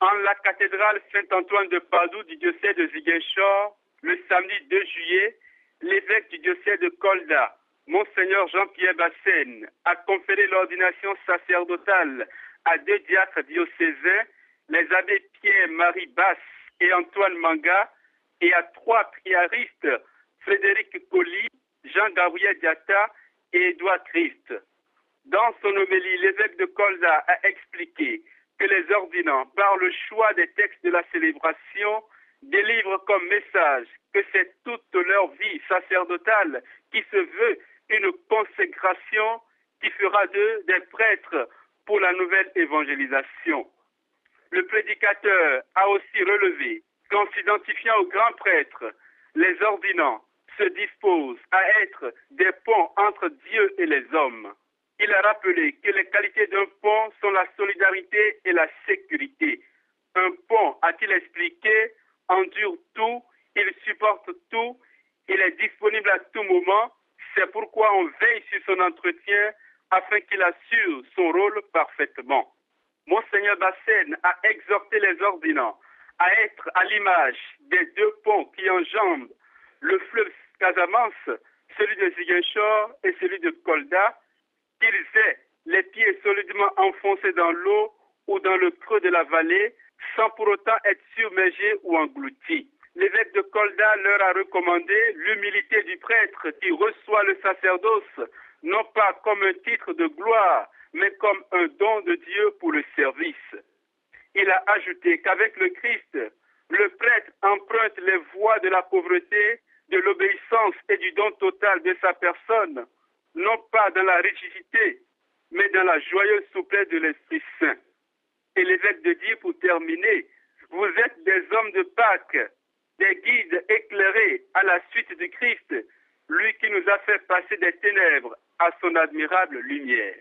en la cathédrale Saint-Antoine de Padoue du diocèse de Ziguinchor, le samedi 2 juillet, l'évêque du diocèse de Kolda, Monseigneur Jean-Pierre Bassène, a conféré l'ordination sacerdotale à 2 diacres diocésains, les abbés Pierre-Marie Basse et Antoine Manga, et à 3 priaristes, Frédéric Colli, Jean-Gabriel Diatta et Édouard Christ. Dans son homélie, l'évêque de Kolda a expliqué que les ordinants, par le choix des textes de la célébration, délivrent comme message que c'est toute leur vie sacerdotale qui se veut une consécration qui fera d'eux des prêtres pour la nouvelle évangélisation. Le prédicateur a aussi relevé qu'en s'identifiant aux grands prêtres, les ordinants se disposent à être des ponts entre Dieu et les hommes. Il a rappelé que les qualités d'un pont sont la solidarité et la sécurité. Un pont, a-t-il expliqué, endure tout, il supporte tout, il est disponible à tout moment. C'est pourquoi on veille sur son entretien afin qu'il assure son rôle parfaitement. Monseigneur Bassène a exhorté les ordinants à être à l'image des 2 ponts qui enjambent le fleuve Casamance, celui de Ziguinchor et celui de Kolda, qu'ils aient les pieds solidement enfoncés dans l'eau ou dans le creux de la vallée, sans pour autant être submergés ou engloutis. L'évêque de Kolda leur a recommandé l'humilité du prêtre qui reçoit le sacerdoce, non pas comme un titre de gloire, mais comme un don de Dieu pour le service. Il a ajouté qu'avec le Christ, le prêtre emprunte les voies de la pauvreté, de l'obéissance et du don total de sa personne, non pas dans la rigidité, mais dans la joyeuse souplesse de l'Esprit Saint. Et l'évêque de dire pour terminer, vous êtes des hommes de Pâques, des guides éclairés à la suite du Christ, lui qui nous a fait passer des ténèbres à son admirable lumière.